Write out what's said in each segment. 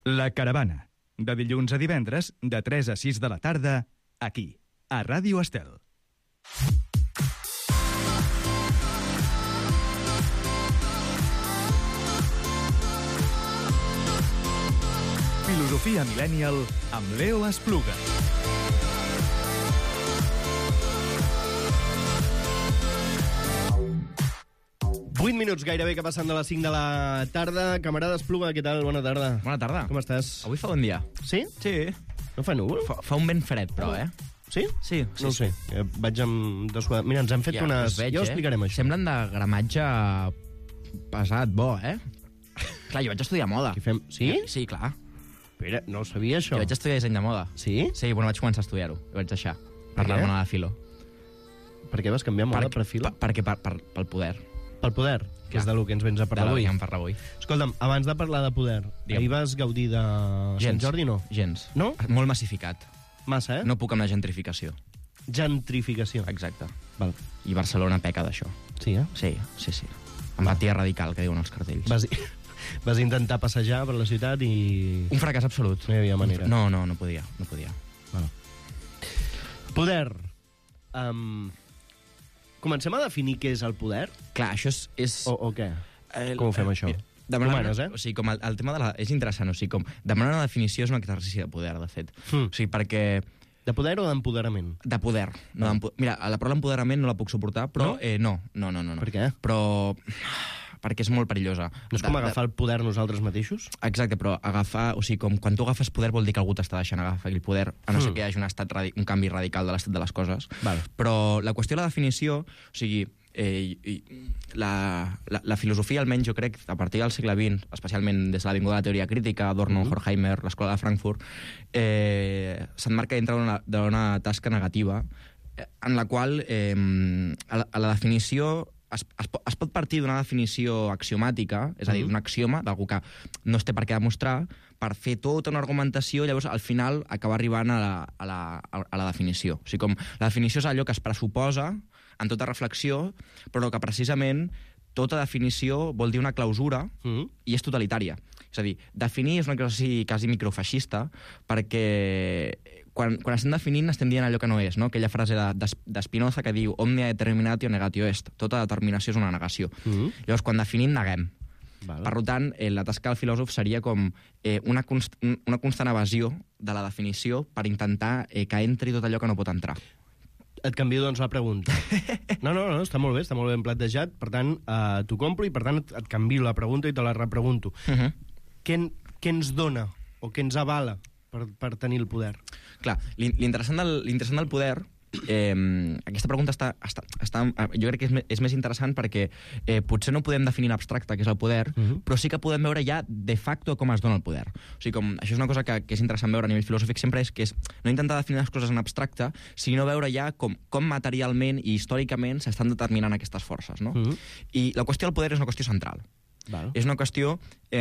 La Caravana, de dilluns a divendres, de 3 a 6 de la tarda, aquí, a Ràdio Estel. Filosofia Millennial amb Leo Espluga. Vuit minuts gairebé que passen de les 5 de la tarda. Camarada Espluga, què tal? Bona tarda. Bona tarda. Com estàs? Avui fa bon dia. Sí? Sí. No fa núvol? Fa un vent fred, però, Sí? Sí, No ho sé. Vaig amb descuidat. Mira, ens hem fet unes... Veig, Ja ho explicarem, això. Semblen de gramatge pesat, bo, Clar, jo vaig estudiar moda. Què fem? Sí? Sí, clar. Espera, no ho sabia, això. Jo vaig estudiar disseny de moda. Sí? Sí, bueno, vaig començar a estudiar-ho. Ho vaig deixar. Per Per què? la de filo. Per què vas canviar moda per fil? Perquè pel poder. Pel poder, que és Clar. del que ens vens a parlar avui. Avui. Parlar avui. Escolta'm, abans de parlar de poder, Digue'm. ahir vas gaudir de Sant Jordi, no? Gens. No? Molt massificat. Massa, No puc amb la gentrificació. Gentrificació. Exacte. Val. I Barcelona peca d'això. Sí, Sí. Empatia radical, que diuen els cartells. Vas intentar passejar per la ciutat i... Un fracàs absolut. No hi havia manera. No podia. Val. Poder. Comencem a definir què és el poder? Clar, això és... O què? Com ho fem, això? Tu manes, O sigui, com el tema de la... És interessant, o sigui, com demanar una definició és un exercici de poder, de fet. O sigui, perquè... De poder o d'empoderament? De poder. No, mira, la paraula empoderament no la puc suportar, però... No? No. Per què? Però... perquè és molt perillosa. No és com agafar el poder nosaltres mateixos? Exacte, però agafar... O sigui, com quan tu agafes poder vol dir que algú t'està deixant agafar aquell poder, a no ser que hi hagi un canvi radical de l'estat de les coses. Val. Però la qüestió de la definició... O sigui, la filosofia, almenys jo crec, a partir del segle XX, especialment des de l'avinguda de la teoria crítica, Adorno, Horkheimer, l'escola de Frankfurt, s'emmarca dintre d'una tasca negativa en la qual a la definició es pot partir d'una definició axiomàtica, és a dir, d'un axioma, d'algú que no es té per què demostrar, per fer tota una argumentació, llavors al final acabar arribant a la definició. O sigui, com la definició és allò que es pressuposa en tota reflexió, però que precisament tota definició vol dir una clausura i és totalitària. És a dir, definir és una cosa quasi microfeixista, perquè quan estem definint estem dient allò que no és, no? Aquella frase de Spinoza que diu omnia determinatio negatio est. Tota determinació és una negació. Llavors, quan definim, neguem. Val. Per tant, la tasca del filòsof seria com una constant evasió de la definició per intentar que entri tot allò que no pot entrar. Et canvio, doncs, la pregunta. No, està molt bé ben plantejat. Per tant, t'ho compro i, per tant, et canvio la pregunta i te la repregunto. Què ens dona o què ens avala per tenir el poder? Clar, l'interessant del poder... aquesta pregunta jo crec que és més interessant perquè potser no podem definir en abstracte què és el poder, però sí que podem veure ja de facto com es dona el poder. O sigui, com, això és una cosa que és interessant veure a nivell filosòfic sempre, és que és no intentar definir les coses en abstracte, sinó veure ja com materialment i històricament s'estan determinant aquestes forces, no? I la qüestió del poder és una qüestió central. Val. És una qüestió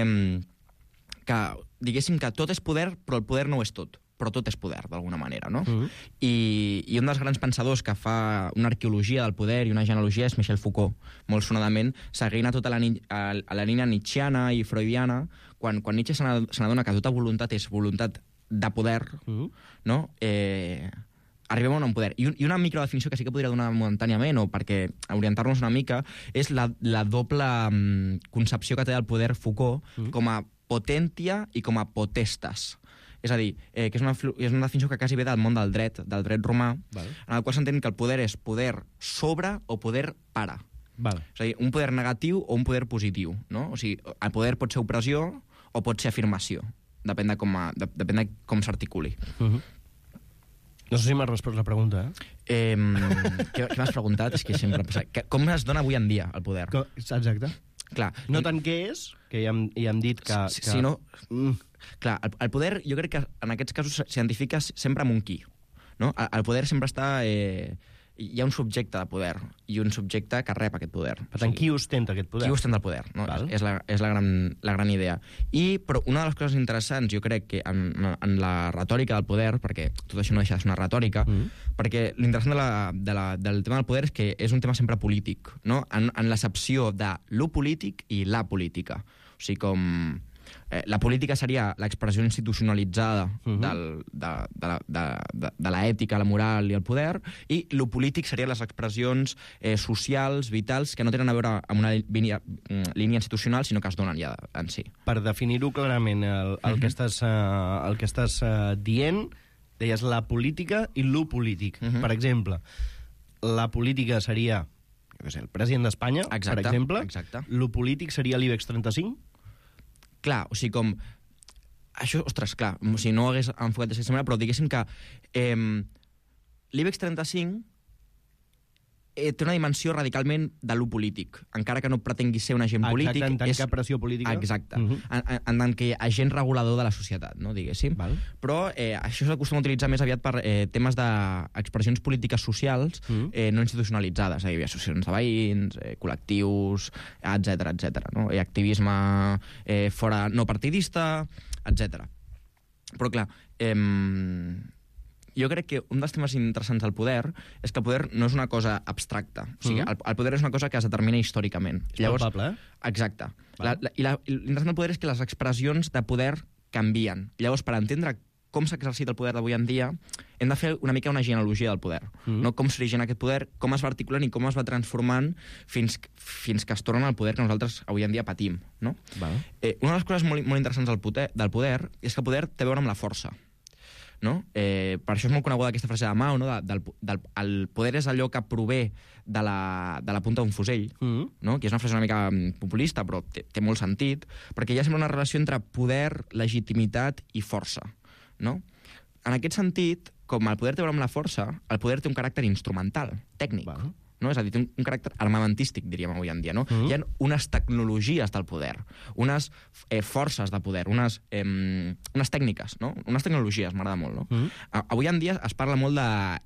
que, diguéssim que tot és poder, però el poder no ho és tot, però tot és poder, d'alguna manera, no? I un dels grans pensadors que fa una arqueologia del poder i una genealogia és Michel Foucault, molt sonadament, seguint a tota la línia nietzscheana i freudiana, quan Nietzsche se n'adona que tota voluntat és voluntat de poder, no? Arribem a un poder. I una microdefinició que sí que podria donar momentàniament, o perquè orientar-nos una mica, és la doble concepció que té del poder Foucault com a potentia i com a potestas. És a dir, que és una definició que quasi ve del món del dret romà, en el qual s'entén que el poder és poder sobre o poder para. És a dir, un poder negatiu o un poder positiu, no? O sigui, el poder pot ser opressió o pot ser afirmació. Depèn de com s'articuli. No sé si m'has respost la pregunta, Què m'has preguntat? És que sempre passa. Com es dona avui en dia el poder? Exacte. Clar, no tant què és, que ja hem dit que... Sinó... Clar, el poder jo crec que en aquests casos s'identifica sempre amb un qui, no? El poder sempre està... Hi ha un subjecte de poder i un subjecte que rep aquest poder. Per tant, qui ostenta aquest poder? Qui ostenta el poder, no? És la gran idea. Però una de les coses interessants, jo crec, que en la retòrica del poder, perquè tot això no deixa de ser una retòrica, perquè l'interessant del tema del poder és que és un tema sempre polític, no? En l'accepció de lo polític i la política. O sigui, com... La política seria l'expressió institucionalitzada de l'ètica, la moral i el poder, i lo polític serien les expressions socials, vitals, que no tenen a veure amb una línia institucional, sinó que es donen ja en si. Per definir-ho clarament, el que estàs dient, deies la política i lo polític. Per exemple, la política seria el president d'Espanya, per exemple. Exacte. Lo polític seria l'IBEX 35? Clar, o sigui, com... Això, ostres, clar, o sigui, no ho hagués enfocat d'aquesta manera, però diguéssim que l'IBEX 35 té una dimensió radicalment de lo polític, encara que no pretengui ser un agent polític. Exacte, en tant que pressió política. Exacte, en tant que agent regulador de la societat, no, diguéssim. Val. Però això s'acostuma a utilitzar més aviat per temes d'expressions polítiques socials no institucionalitzades. Hi havia associacions de veïns, col·lectius, etc., no? Activisme fora no partidista, etc. Però, clar, jo crec que un dels temes interessants del poder és que el poder no és una cosa abstracta. O sigui, el poder és una cosa que es determina històricament. És palpable, Exacte. L'interessant del poder és que les expressions de poder canvien. Llavors, per entendre com s'exercita el poder d'avui en dia, hem de fer una mica una genealogia del poder. No? Com s'origina aquest poder, com es va articulant i com es va transformant fins que es torna al poder que nosaltres avui en dia patim. No? Una de les coses molt interessants del poder és que el poder té a veure amb la força. No? Per això és molt coneguda aquesta frase de Mao, no? El poder és allò que prové de la punta d'un fusell, no? Que és una frase una mica populista, però té molt sentit, perquè hi ha sempre una relació entre poder, legitimitat i força. No? En aquest sentit, com el poder té a veure amb la força, el poder té un caràcter instrumental, tècnic. No? És a dir, té un caràcter armamentístic, diríem avui en dia. No? Hi ha unes tecnologies del poder, unes forces de poder, unes tècniques, no? Unes tecnologies, m'agrada molt. No? Avui en dia es parla molt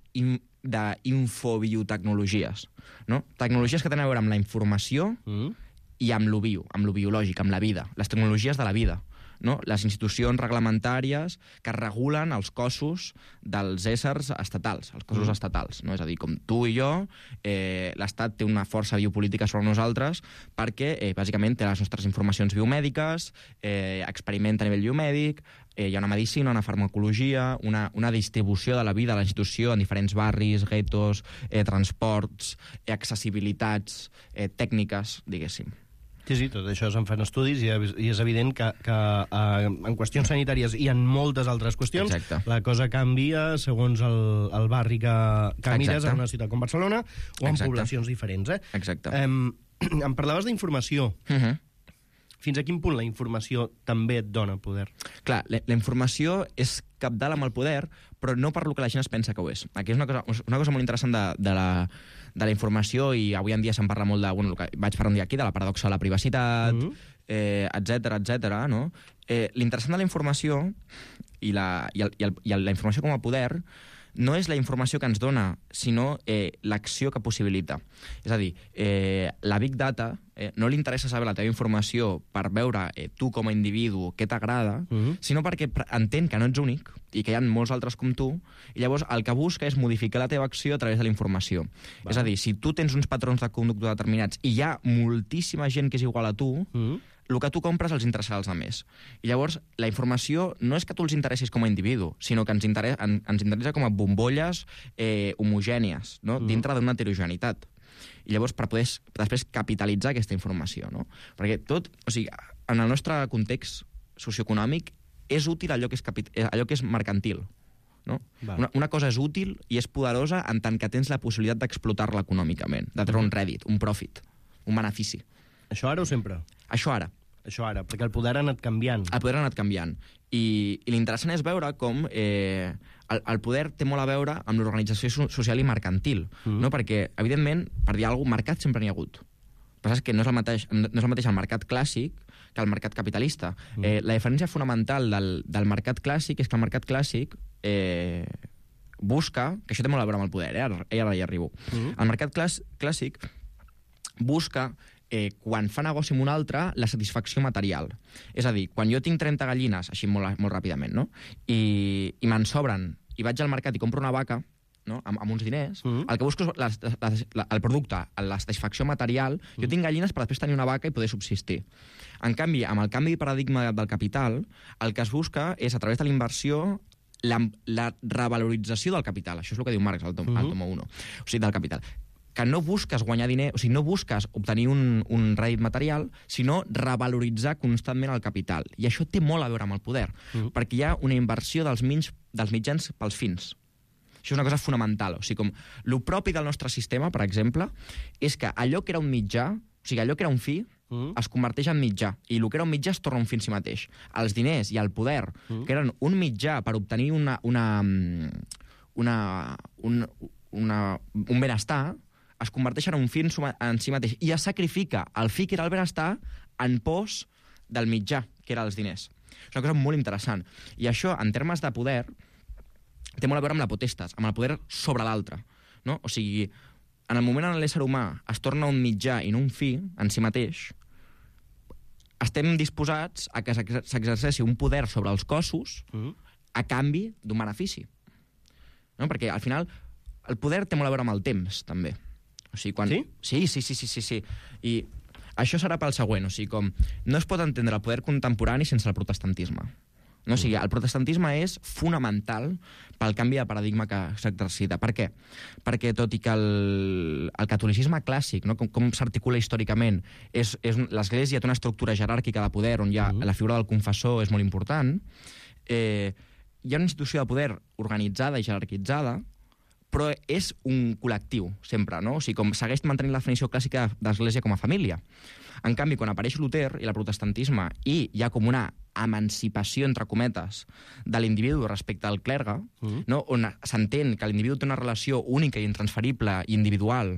d'infobiotecnologies. No? Tecnologies que tenen a veure amb la informació i amb lo biològic, amb la vida, les tecnologies de la vida. No? Les institucions reglamentàries que regulen els cossos dels éssers estatals, els cossos estatals. No? És a dir, com tu i jo, l'Estat té una força biopolítica sobre nosaltres perquè, bàsicament, té les nostres informacions biomèdiques, experimenta a nivell biomèdic, hi ha una medicina, una farmacologia, una distribució de la vida a la institució en diferents barris, guetos, transports, accessibilitats, tècniques, diguéssim. Sí, tot això se'n fan estudis i és evident que en qüestions sanitàries i en moltes altres qüestions la cosa canvia segons el barri que mires en una ciutat com Barcelona o en poblacions diferents. Exacte. Em parlaves d'informació. Fins a quin punt la informació també et dona poder? Clar, la informació és cabdal amb el poder, però no per lo que la gent es pensa que ho és. Aquí és una cosa molt interessant de la informació, i avui en dia se'n parla molt de, bueno, el que vaig parlar un dia aquí, de la paradoxa de la privacitat, etc. No? L'interessant de la informació i la informació com a poder no és la informació que ens dona, sinó l'acció que possibilita. És a dir, la Big Data no li interessa saber la teva informació per veure tu com a individu què t'agrada, sinó perquè entén que no ets únic i que hi ha molts altres com tu, i llavors el que busca és modificar la teva acció a través de la informació. És a dir, si tu tens uns patrons de conducta determinats i hi ha moltíssima gent que és igual a tu, el que tu compres els interessarà als altres. I llavors, la informació no és que tu els interessis com a individu, sinó que ens interessa com a bombolles homogènies, no? Dintre d'una heterogeneïtat. I llavors, per poder després capitalitzar aquesta informació. No? Perquè tot, o sigui, en el nostre context socioeconòmic, és útil allò que és mercantil. No? Una cosa és útil i és poderosa en tant que tens la possibilitat d'explotar-la econòmicament, de treure un rèdit, un profit, un benefici. Això ara o sempre? Això ara. Això ara, perquè el poder ha anat canviant. El poder ha anat canviant. I l'interessant és veure com el poder té molt a veure amb l'organització social i mercantil. No? Perquè, evidentment, per dir alguna cosa, mercat sempre n'hi ha hagut. El que passa és que no és el mateix el mercat clàssic que el mercat capitalista. La diferència fonamental del mercat clàssic és que el mercat clàssic busca, que això té molt a veure amb el poder, ara hi arribo. El mercat clàssic busca, quan fa negoci amb un altre, la satisfacció material. És a dir, quan jo tinc 30 gallines, així molt ràpidament, no? I me'n sobren, i vaig al mercat i compro una vaca, no? Amb uns diners, el que busco és el producte, la satisfacció material. Jo tinc gallines per després tenir una vaca i poder subsistir. En canvi, amb el canvi de paradigma del capital, el que es busca és, a través de la inversió, la revalorització del capital. Això és el que diu Marx al tomo 1, o sigui, del capital. Que no busques guanyar diner, o sigui, no busques obtenir un rèdit material, sinó revaloritzar constantment el capital. I això té molt a veure amb el poder, perquè hi ha una inversió dels mitjans pels fins. Això és una cosa fonamental. O sigui, com el propi del nostre sistema, per exemple, és que allò que era un mitjà, o sigui, allò que era un fi, es converteix en mitjà. I el que era un mitjà es torna un fi en si mateix. Els diners i el poder, que eren un mitjà per obtenir un benestar, es converteixen en un fi en si mateix. I es sacrifica el fi, que era el benestar, en pos del mitjà, que era els diners. És una cosa molt interessant. I això, en termes de poder, té molt a veure amb la potestas, amb el poder sobre l'altre. No? O sigui, en el moment en l'ésser humà es torna un mitjà i no un fi en si mateix, estem disposats a que s'exerceixi un poder sobre els cossos a canvi d'un benefici. No? Perquè, al final, el poder té molt a veure amb el temps, també. O sigui, quan... Sí? Sí. I això serà pel següent. O sigui, com no es pot entendre el poder contemporani sense el protestantisme. No? O sigui, el protestantisme és fonamental pel canvi de paradigma que s'exercita. Per què? Perquè, tot i que el catolicisme clàssic, no? com s'articula històricament, l'Església té una estructura jeràrquica de poder on hi ha la figura del confessor és molt important, hi ha una institució de poder organitzada i jerarquitzada, però és un col·lectiu, sempre, no? O sigui, com segueix mantenint la definició clàssica d'Església com a família. En canvi, quan apareix Luter i el protestantisme i hi ha com una emancipació, entre cometes, de l'individu respecte al clergue, no? On s'entén que l'individu té una relació única i intransferible i individual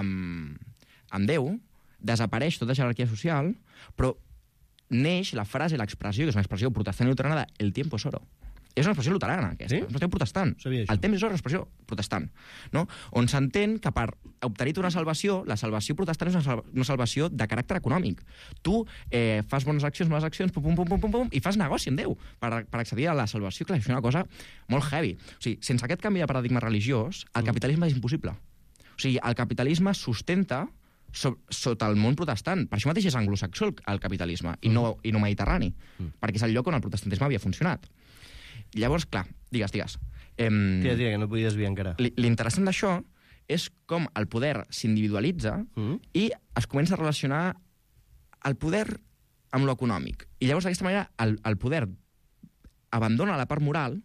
amb Déu, desapareix tota jerarquia social, però neix la frase, l'expressió, que és una expressió protestant i luterana, de «el tiempo es oro». És una expressió luterana, aquesta. Sí? És una expressió protestant. El temps és una expressió protestant. No? On s'entén que per obtenir una salvació, la salvació protestant és una salvació de caràcter econòmic. Tu fas bones accions, i fas negoci amb Déu per accedir a la salvació. Clar, és una cosa molt heavy. O sigui, sense aquest canvi de paradigma religiós, el capitalisme és impossible. O sigui, el capitalisme sustenta sota el món protestant. Per això mateix és anglosaxó el capitalisme, i no mediterrani, perquè és el lloc on el protestantisme havia funcionat. Llavors, clar, digues. Digues, que no podia desviar encara. L'interessant d'això és com el poder s'individualitza i es comença a relacionar el poder amb l'econòmic. I llavors, d'aquesta manera, el poder abandona la part moral,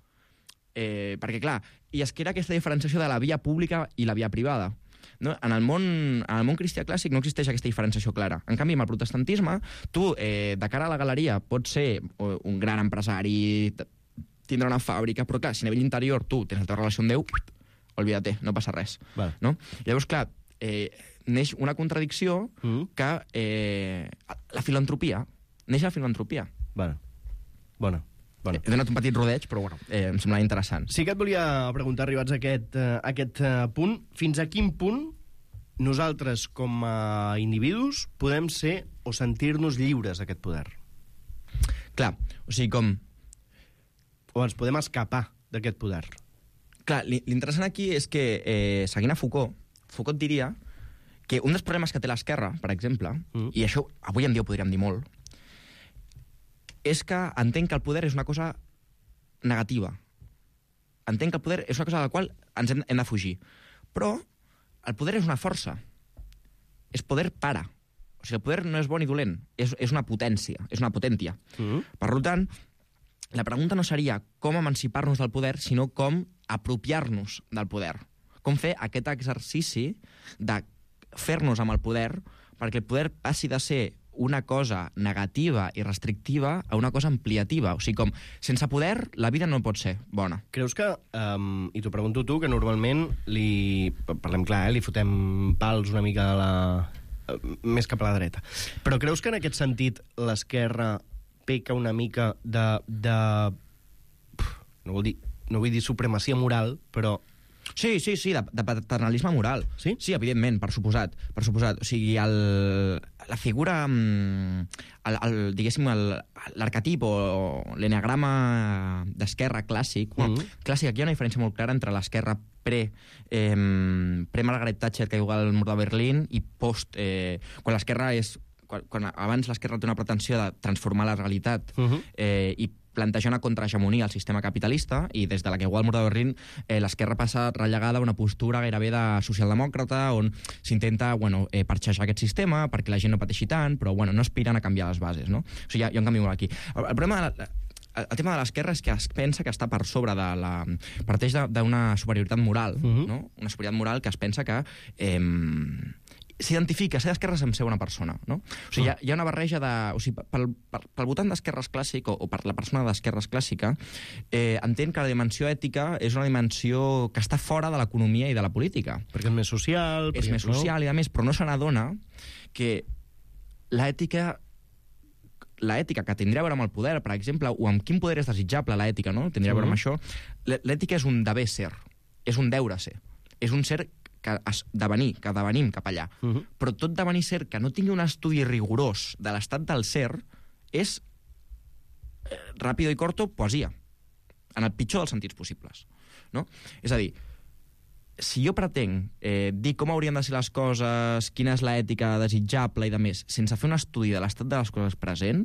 perquè, clar, i es crea aquesta diferenciació de la via pública i la via privada. No? En el món cristià clàssic no existeix aquesta diferenciació clara. En canvi, amb el protestantisme, tu, de cara a la galeria, pots ser un gran empresari, tindre una fàbrica, però clar, si a nivell interior tu tens la teva relació amb Déu, olvídate, no passa res. Vale. No? Llavors, clar, neix una contradicció que la filantropia, neix la filantropia. Vale. Bona. He donat un petit rodeig, però bueno, em sembla interessant. Sí que et volia preguntar, arribats a aquest punt, fins a quin punt nosaltres, com a individus, podem ser o sentir-nos lliures d'aquest poder? Clar, o sigui, com... O ens podem escapar d'aquest poder? Clar, l'interessant aquí és que, seguint a Foucault diria que un dels problemes que té l'esquerra, per exemple, i això avui en dia ho podríem dir molt, és que entenc que el poder és una cosa negativa. Entenc que el poder és una cosa de la qual ens hem de fugir. Però el poder és una força. És poder para. O sigui, el poder no és bon i dolent. És una potència, és una potència. Per tant, la pregunta no seria com emancipar-nos del poder, sinó com apropiar-nos del poder. Com fer aquest exercici de fer-nos amb el poder perquè el poder passi de ser una cosa negativa i restrictiva a una cosa ampliativa. O sigui, com, sense poder, la vida no pot ser bona. Creus que, i t'ho pregunto tu, que normalment parlem clar, li fotem pals una mica a més cap a la dreta. Però creus que en aquest sentit l'esquerra peca una mica no vull dir supremacia moral, però... Sí, de paternalisme moral. Sí? Sí, evidentment, per suposat. O sigui, la figura, diguéssim, l'arquetip o l'eneagrama d'esquerra clàssic, clàssic, aquí hi ha una diferència molt clara entre l'esquerra pre-Margaret Thatcher, que igual el mur de Berlín, i post... quan l'esquerra és... Quan abans l'esquerra té una pretensió de transformar la realitat i plantejar una contrahegemonia al sistema capitalista, i des de la que igual el mur de Berlín l'esquerra passa relegada a una postura gairebé de socialdemòcrata, on s'intenta parxejar aquest sistema perquè la gent no pateixi tant, però no aspiren a canviar les bases, no? O sigui, hi ha un canvi molt aquí. El problema el tema de l'esquerra és que es pensa que està per sobre de la... parteix d'una superioritat moral, no? Una superioritat moral que es pensa que s'identifica, ser d'esquerres amb ser una persona, no? O sigui, hi ha una barreja de... O sigui, pel votant d'esquerres clàssic o per la persona d'esquerres clàssica, entén que la dimensió ètica és una dimensió que està fora de l'economia i de la política. Perquè és més social... És més social i a més, però no se n'adona que l'ètica que tindria a veure amb el poder, per exemple, o amb quin poder és desitjable l'ètica, no? Tindria a veure amb això. L'ètica és un deber ser, és un deure ser. És un ser que devenim cap allà. Però tot devenir ser que no tingui un estudi rigorós de l'estat del ser és, ràpido i corto, poesia. En el pitjor dels sentits possibles. No? És a dir, si jo pretenc dir com haurien de ser les coses, quina és l'ètica desitjable i de més, sense fer un estudi de l'estat de les coses present,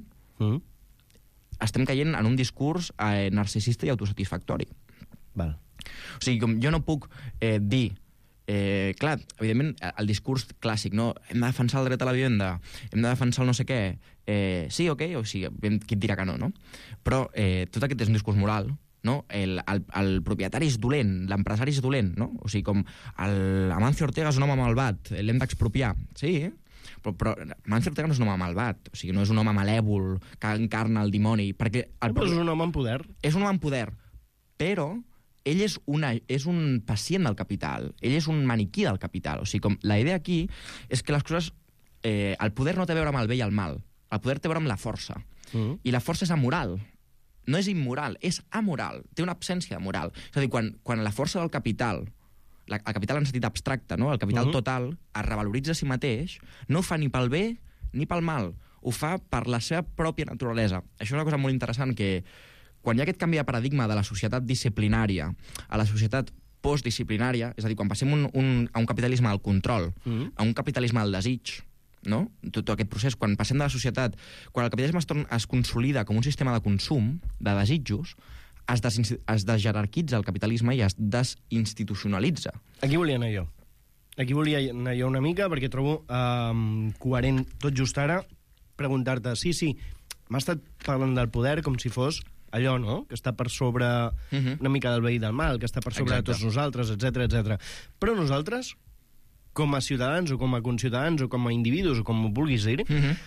estem caient en un discurs narcisista i autosatisfactori. Val. O sigui, com jo no puc dir... clar, evidentment, el discurs clàssic, no? Hem de defensar el dret a la vivenda, hem de defensar el no sé què... sí, ok, o sigui, qui et dirà que no, no? Però tot aquest és un discurs moral, no? El propietari és dolent, l'empresari és dolent, no? O sigui, com Amancio Ortega és un home malvat, l'hem d'expropiar. Sí, però Amancio Ortega no és un home malvat, o sigui, no és un home malèvol que encarna el dimoni, perquè... Però és un home en poder. És un home en poder, però ell és un pacient del capital, ell és un maniquí del capital. O sigui, com la idea aquí és que les coses... el poder no té a veure amb el bé i el mal, el poder té a veure amb la força. I la força és amoral. No és immoral, és amoral. Té una absència de moral. És a dir, quan la força del capital, el capital en sentit abstracte, no? El capital total, es revaloritza a si mateix, no ho fa ni pel bé ni pel mal. Ho fa per la seva pròpia naturalesa. Això és una cosa molt interessant, que quan hi ha aquest canvi de paradigma de la societat disciplinària a la societat postdisciplinària, és a dir, quan passem a un capitalisme del control, a un capitalisme del desig, no? Tot aquest procés, quan passem de la societat, quan el capitalisme es consolida com un sistema de consum, de desitjos, es desjerarquitza el capitalisme i es desinstitucionalitza. Aquí volia anar jo. Aquí volia anar jo una mica, perquè trobo coherent tot just ara preguntar-te, sí, m'ha estat parlant del poder com si fos allò, no?, que està per sobre una mica del bé i del mal, que està per sobre de tots nosaltres, etc. Però nosaltres, com a ciutadans o com a conciutadans o com a individus o com ho vulguis dir,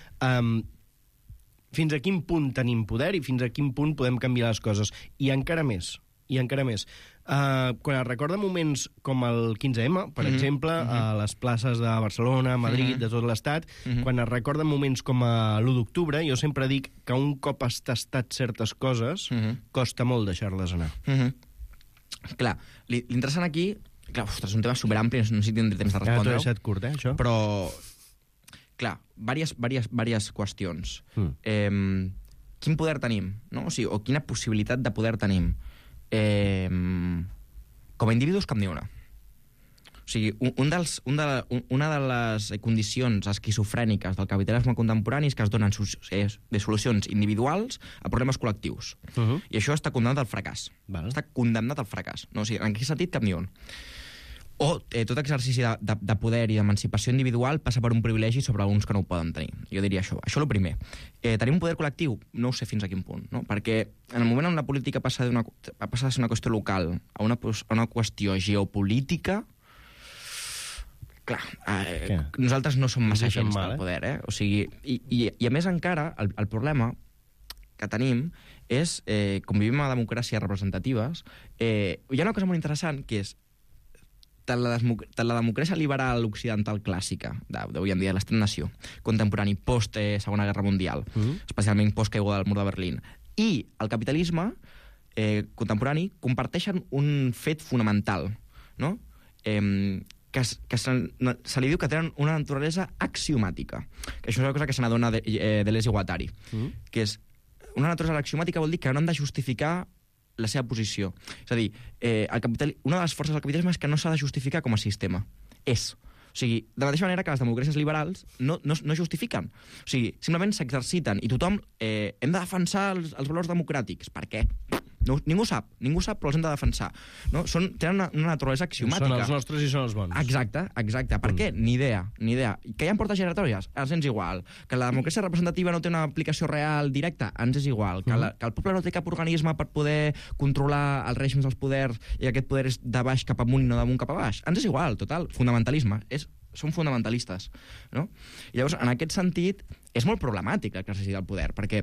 fins a quin punt tenim poder i fins a quin punt podem canviar les coses. I encara més. Quan es recorda moments com el 15M, per exemple, a les places de Barcelona, Madrid, de tot l'estat, quan es recorda moments com l'1 d'octubre, jo sempre dic que un cop has tastat certes coses, costa molt deixar-les anar. Clar, l'interessant aquí... Clar, ostres, és un tema superampli, no sé si tindré temps de respondre-ho. T'ho he deixat curt, això? Però, clar, diverses qüestions. Quin poder tenim, no? O sigui, o quina possibilitat de poder tenim? Com a individus, cap ni una. O sigui, una de les condicions esquizofrèniques del capitalisme contemporani és que es donen solucions individuals a problemes col·lectius. I això està condemnat al fracàs. Està condemnat al fracàs. No? O sigui, en aquest sentit, cap ni un. O tot exercici de poder i d'emancipació individual passa per un privilegi sobre alguns que no ho poden tenir. Jo diria això. Això és el primer. Tenim un poder col·lectiu? No ho sé fins a quin punt. No? Perquè en el moment on la política passa de ser una qüestió local a una qüestió geopolítica, clar, nosaltres no som massa gens del poder. O sigui, i a més encara, el problema que tenim és, com vivim a democràcies representatives, hi ha una cosa molt interessant, que és tant la democràcia liberal occidental clàssica d'avui en dia, l'estat-nació, contemporani, post-Segona Guerra Mundial, especialment post-caiguda del mur de Berlín, i el capitalisme contemporani comparteixen un fet fonamental, no? Que se li diu que tenen una naturalesa axiomàtica. Que això és una cosa que se n'adona Deleuze i Guattari. Que és una naturalesa axiomàtica vol dir que no hem de justificar la seva posició. És a dir, una de les forces del capitalisme és que no s'ha de justificar com a sistema. És. O sigui, de la mateixa manera que les democràcies liberals no justifiquen. O sigui, simplement s'exerciten i tothom hem de defensar els valors democràtics. Per què? No, ningú sap, però els hem de defensar. No? Tenen una naturalesa axiomàtica. Són els nostres i són els bons. Exacte. Per què? Ni idea. Que hi ha portes giratòries? Ens és igual. Que la democràcia representativa no té una aplicació real directa? Ens és igual. Que el poble no té cap organisme per poder controlar els règims dels poders i aquest poder és de baix cap amunt i no d'amunt cap a baix? Ens és igual, total. Fonamentalisme. Són fonamentalistes. No? I llavors, en aquest sentit, és molt problemàtic l'exercici del poder, perquè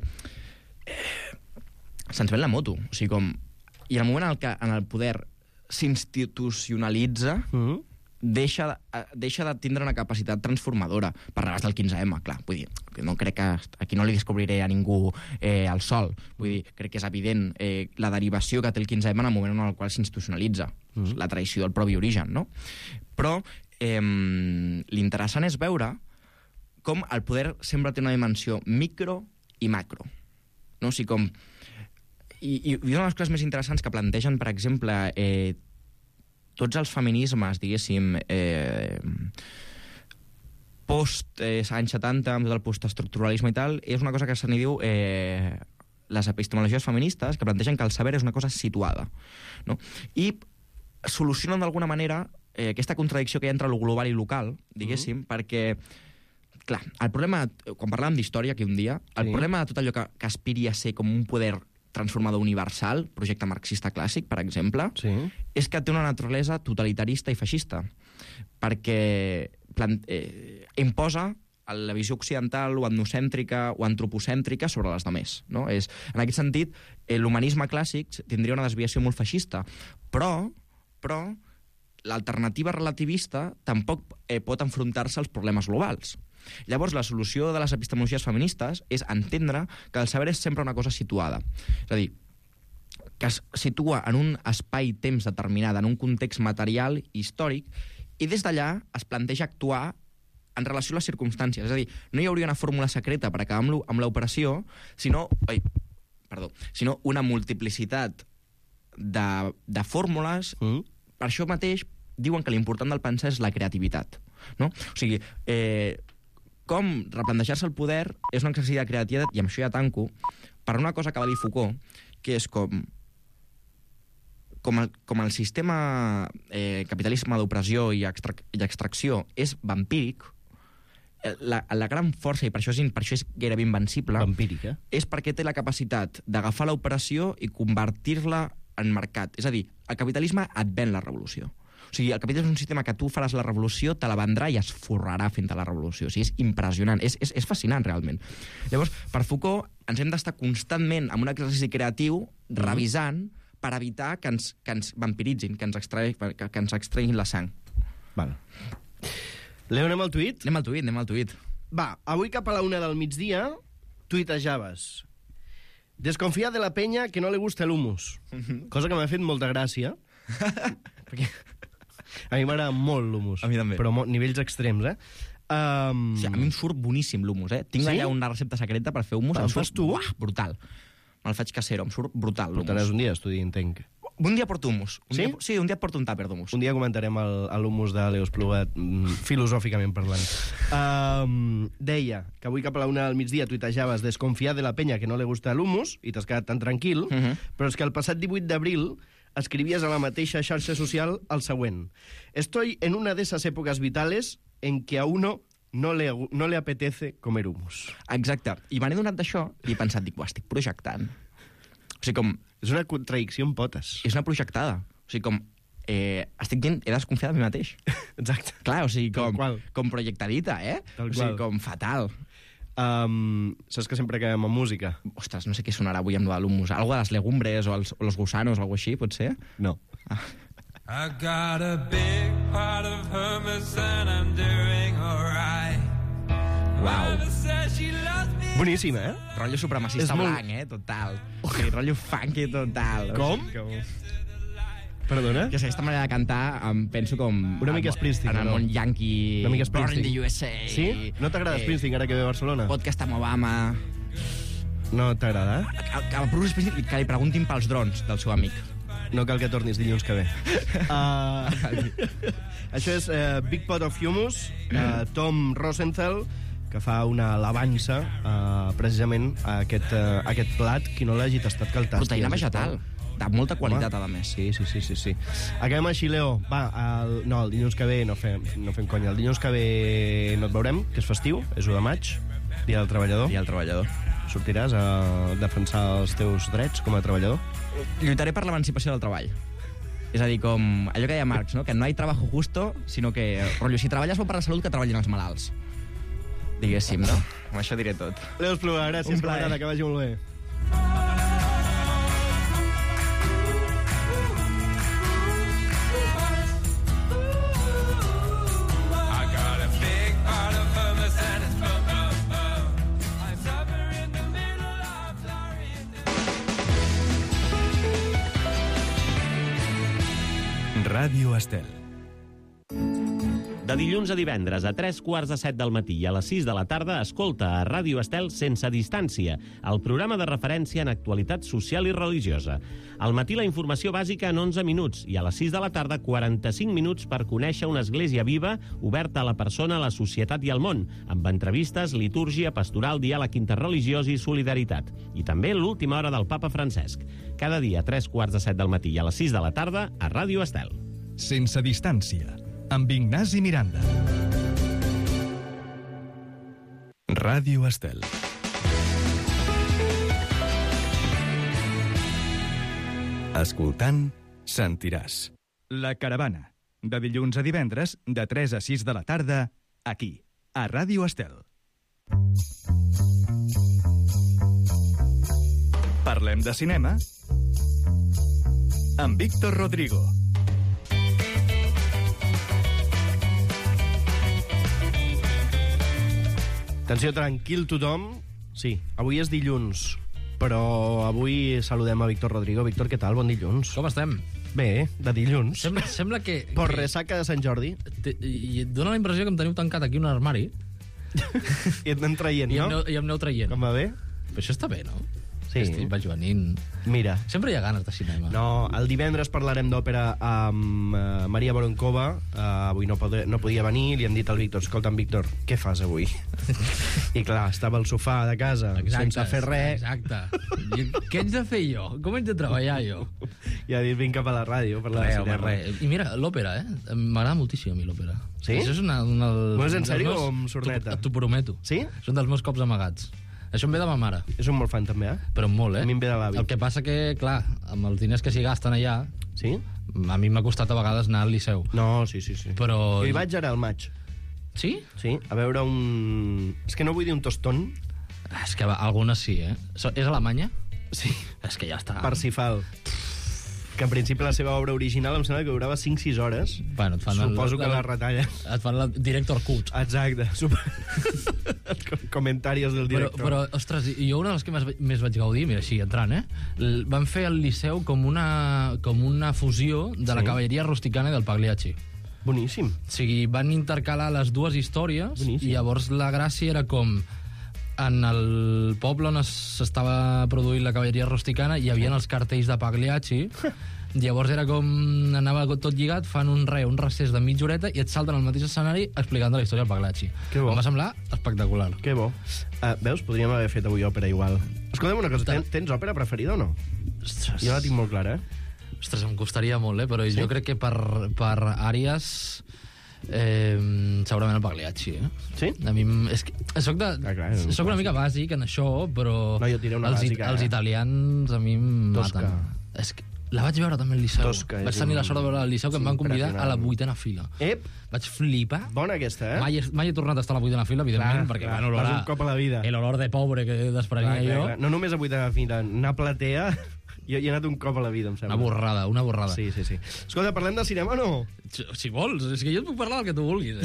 se'ns ven la moto. O sigui, i en el moment en el poder s'institucionalitza, deixa de tindre una capacitat transformadora per rebàs del 15M, clar. Vull dir, no crec que aquí no li descobriré a ningú el sol. Vull dir, crec que és evident la derivació que té el 15M en el moment en el qual s'institucionalitza, la traïció del propi origen, no? Però l'interessant és veure com el poder sempre té una dimensió micro i macro. No? O sigui, com... I una de les coses més interessants que plantegen, per exemple, tots els feminismes, diguéssim, post-anys 70, amb tot el postestructuralisme i tal, és una cosa que se n'hi diu les epistemologies feministes, que plantegen que el saber és una cosa situada. No? I solucionen d'alguna manera aquesta contradicció que hi ha entre lo global i local, diguéssim, perquè, clar, el problema, quan parlàvem d'història aquí un dia, el problema de tot allò que aspiri a ser com un poder transformador universal, projecte marxista clàssic, per exemple, és que té una naturalesa totalitarista i feixista, perquè imposa la visió occidental o etnocèntrica o antropocèntrica sobre les demés. No? En aquest sentit, l'humanisme clàssic tindria una desviació molt feixista, però l'alternativa relativista tampoc pot enfrontar-se als problemes globals. Llavors, la solució de les epistemologies feministes és entendre que el saber és sempre una cosa situada. És a dir, que es situa en un espai-temps determinat, en un context material i històric, i des d'allà es planteja actuar en relació a les circumstàncies. És a dir, no hi hauria una fórmula secreta per acabar amb l'operació, sinó una multiplicitat de fórmules. Per això mateix diuen que l'important del pensar és la creativitat. No? O sigui, com replantejar-se el poder és un exercici de creativitat, i amb això ja tanco, per una cosa que va dir Foucault, que és com el sistema capitalisme d'opressió i extracció és vampíric, la gran força, i per això és gairebé invencible, vampírica, és perquè té la capacitat d'agafar l'operació i convertir-la en mercat. És a dir, el capitalisme et ven la revolució. O sigui, el capitalisme és un sistema que tu faràs la revolució, te la vendrà i es forrarà fent la revolució. O sigui, és impressionant, és fascinant, realment. Llavors, per Foucault, ens hem d'estar constantment en un exercici creatiu, revisant, per evitar que ens vampiritzin, que ens extreguin la sang. Vale. Leo, anem al tuit? Anem al tuit. Va, avui cap a la 1 del migdia tuitejaves: desconfia de la penya que no li gusta l'humus. Cosa que m'ha fet molta gràcia. Perquè a mi m'agrada molt l'humus. A mi també. Però nivells extrems, a mi em surt boníssim l'humus, Tinc allà una recepta secreta per fer humus. Em fas tu? Brutal. Me'l faig casero, em surt brutal l'humus. Portaràs un dia a estudi, entenc. Un dia porto humus. Sí? Un dia porto un tàper d'humus. Un dia comentarem l'humus de Leo Esplugat, filosòficament parlant. Deia que avui cap a la 1 del migdia tuitejaves desconfiar de la penya que no le gusta l'humus, i t'has quedat tan tranquil, però és que el passat 18 d'abril escribies a la mateixa xarxa social el següent: estoy en una de esas épocas vitales en que a uno no le apetece comer humus. Exacte. I me n'he donat d'això i he pensat, ho estic projectant. O sigui, com... És una contradicció en potes. És una projectada. O sigui, com... estic dient, he desconfiat de mi mateix. Exacte. Clar, o sigui, com projectadita, Tal o sigui, com fatal. Saps que sempre acabem amb música? Ostres, no sé què sonarà avui amb l'humus. Algo de les legumbres o los gusanos o alguna així, pot ser? No. I got a big pot of hummus and I'm doing alright. Uau. Boníssima, Rotllo supremacista blanc, total. O sigui, rotllo funky total. Com? Perdona? Que aquesta manera de cantar em penso com... Una mica Springsteen, en el món yankee... Una mica Born Springsteen. in the USA... Sí? No t'agrada Springsteen, ara que ve a Barcelona? Podcast amb Obama... No t'agrada? Que el Bruce Springsteen que li preguntin pels drons del seu amic. No cal que tornis dilluns que ve. Això és Big Pot of Hummus, Tom Rosenthal, que fa una alabança precisament a aquest plat. Qui no l'hagi tastat, que el tasti. Proteïna vegetal, de molta qualitat, a més. Sí. Acabem així, Leo. Va, el dilluns que ve no fem conya. El dilluns que ve no et veurem, que és festiu, és 1 de maig, Dia del Treballador. Dia del Treballador. Sortiràs a defensar els teus drets com a treballador? Lluitaré per l'emancipació del treball. És a dir, com allò que deia Marx, no? Que no hi ha trabajo justo, sinó que, rotllo, si treballes bo per la salut, que treballin els malalts. Diguéssim, no? Amb això diré tot. Leo Espluga, gràcies, camarada, que vagi molt bé. Ràdio Estel. De dilluns a divendres a 3:15 del matí i a les 6 de la tarda escolta a Ràdio Estel Sense Distància, el programa de referència en actualitat social i religiosa. Al matí la informació bàsica en 11 minuts i a les 6 de la tarda 45 minuts per conèixer una església viva oberta a la persona, a la societat i al món, amb entrevistes, litúrgia, pastoral, diàleg interreligiós i solidaritat. I també l'última hora del Papa Francesc. Cada dia a 3:15 del matí i a les 6 de la tarda a Ràdio Estel. Sense Distància, amb Ignasi Miranda. Ràdio Estel. Escoltant, sentiràs. La Caravana, de dilluns a divendres, de 3 a 6 de la tarda, aquí, a Ràdio Estel. Parlem de cinema amb Víctor Rodrigo. Atenció, tranquil tothom. Sí, avui és dilluns, però avui saludem a Víctor Rodrigo. Víctor, què tal? Bon dilluns. Com estem? Bé, de dilluns. Sembla que... Por ressaca de Sant Jordi. I et dona la impressió que em teniu tancat aquí un armari I et anem traient, no? i em aneu traient. Com va bé? Però això està bé, no? Sí. Estic venint. Mira. Sempre hi ha ganes de cinema. No, el divendres parlarem d'òpera amb Maria Voronkova. Avui no podia venir, li hem dit al Víctor: escolta'm, Víctor, què fas avui? I clar, estava al sofà de casa, sense fer res. Exacte. Què haig de fer jo? Com haig de treballar jo? I ha dit, vinc cap a la ràdio, parlar de cinema. I mira, l'òpera, M'agrada moltíssim a mi l'òpera. Sí? Això és un dels... No és en sèrio o amb sorneta? T'ho prometo. Sí? És un dels meus cops amagats. Això em ve de ma mare. És un molt fan, també, Però molt, A mi em ve de l'avi. El que passa que, clar, amb els diners que s'hi gasten allà, Sí? a mi m'ha costat a vegades anar al liceu. No, sí. Però... Jo hi vaig ara al maig. Sí? Sí, a veure un... És que no vull dir un tostón. És que algunes sí, És Alemanya? Sí. És que ja està. Parsifal. Que en principi la seva obra original em sembla que durava 5-6 hores. Bueno, et fan Suposo que la retalla. Et fan la director cut. Exacte. Comentaris del director. Però, ostres, jo una de les que més vaig gaudir, mira, així, entrant, van fer al Liceu com una fusió de la cavalleria rusticana i del Pagliacci. Boníssim. O sigui, van intercalar les dues històries. Boníssim. I llavors la gràcia era com en el poble on s'estava produint la cavalleria rusticana hi havia els cartells de Pagliacci. Llavors era com... anava tot lligat, fan un recés de mitja horeta i et salten al mateix escenari explicant la història del Pagliacci. Que bo. Em va semblar espectacular. Que bo. Veus? Podríem haver fet avui òpera igual. Escolta'm una cosa, tens òpera preferida o no? Ostres. Jo la tinc molt clara, Ostres, em costaria molt, però sí? Jo crec que per àrees... segurament el Pagliacci, Sí? A mi soc una mica bàsic en això, però no, jo diré una bàsica, els italians a mi em Tosca. maten. És que la vaig veure també al Liceu. Tosca, vaig tenir la sort de veure al Liceu, que em van convidar a la 8a fila. Ep! Vaig flipar. Bona aquesta, Mai he tornat a estar a la 8a fila, evidentment, perquè clar, bueno, vas un cop a la vida. l'olor de pobre que desprenia jo. No només a 8a fila, anar a platea... Jo hi he anat un cop a la vida, em sembla. Una borrada. Sí. Escolta, parlem de cinema o no? Si vols, és que jo et puc parlar del que tu vulguis.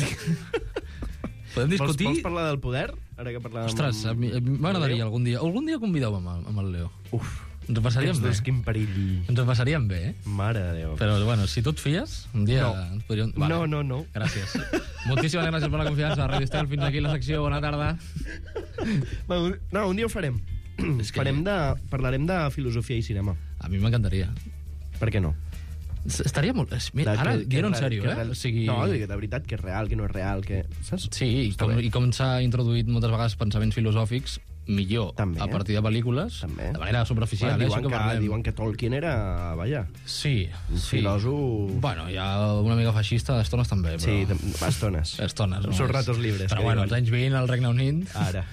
Podem discutir... Vols parlar del poder? Ara que parlàvem... Ostres, m'agradaria algun dia. Algun dia convideu-me amb el Leo. Uf, ens ho passaríem bé. Quin perill. Ens ho passaríem bé, Mare de Déu. Però, bueno, si tu et fies, un dia... No. Podríem... Vale. No. Gràcies. Moltíssimes gràcies per la confiança. Ràdio Estel, fins aquí la secció. Bona tarda. No, un dia ho farem. parlarem de filosofia i cinema. A mi m'encantaria. Per què no? Estaria molt... Mira, ara, dir-ho en sèrio, O sigui... No, de veritat, que és real, que no és real, que... Saps? Sí, i com s'ha introduït moltes vegades pensaments filosòfics, millor, També. a partir de pel·lícules, També. de manera superficial, Bueno, això que parlem. diuen que Tolkien era... Vaja, Sí, un sí. filòsof... Bueno, hi ha una mica feixista d'estones també, però... Sí, estones. Estones, Els seus ratos libres. Però que bueno, diuen. als anys 20 al Regne Unit... Ara.